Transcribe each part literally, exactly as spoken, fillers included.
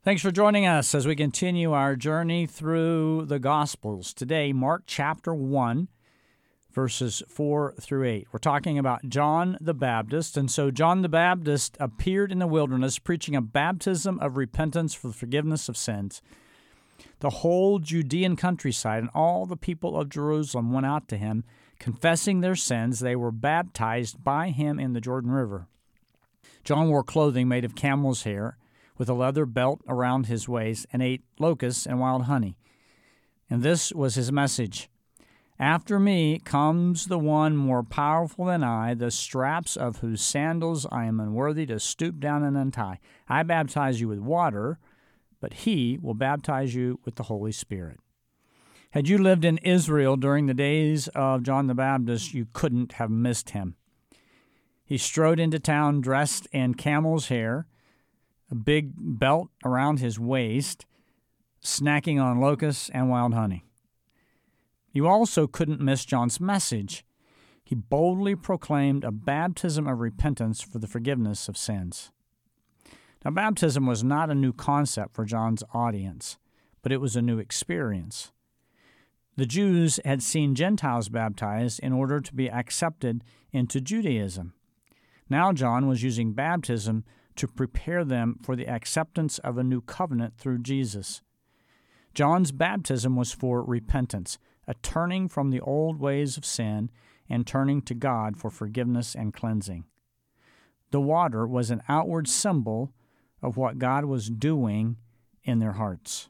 Thanks for joining us as we continue our journey through the Gospels. Today, Mark chapter one, verses four through eight. We're talking about John the Baptist. And so John the Baptist appeared in the wilderness preaching a baptism of repentance for the forgiveness of sins. The whole Judean countryside and all the people of Jerusalem went out to him, confessing their sins. They were baptized by him in the Jordan River. John wore clothing made of camel's hair, with a leather belt around his waist, and ate locusts and wild honey. And this was his message: "After me comes the one more powerful than I, the straps of whose sandals I am unworthy to stoop down and untie. I baptize you with water, but he will baptize you with the Holy Spirit." Had you lived in Israel during the days of John the Baptist, you couldn't have missed him. He strode into town dressed in camel's hair, a big belt around his waist, snacking on locusts and wild honey. You also couldn't miss John's message. He boldly proclaimed a baptism of repentance for the forgiveness of sins. Now, baptism was not a new concept for John's audience, but it was a new experience. The Jews had seen Gentiles baptized in order to be accepted into Judaism. Now John was using baptism to prepare them for the acceptance of a new covenant through Jesus. John's baptism was for repentance, a turning from the old ways of sin and turning to God for forgiveness and cleansing. The water was an outward symbol of what God was doing in their hearts.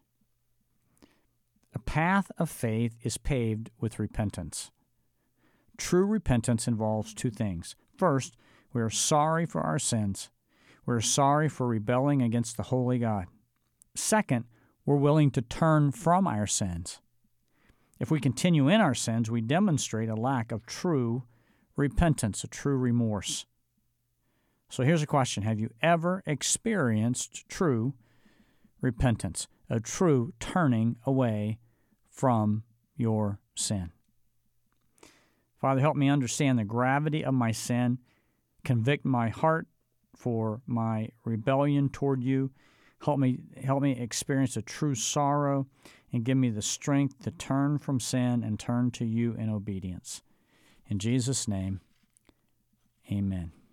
A path of faith is paved with repentance. True repentance involves two things. First, we are sorry for our sins. We're sorry for rebelling against the holy God. Second, we're willing to turn from our sins. If we continue in our sins, we demonstrate a lack of true repentance, a true remorse. So here's a question. Have you ever experienced true repentance, a true turning away from your sin? Father, help me understand the gravity of my sin. Convict my heart for my rebellion toward you. Help me, help me experience a true sorrow, and give me the strength to turn from sin and turn to you in obedience. In Jesus' name, amen.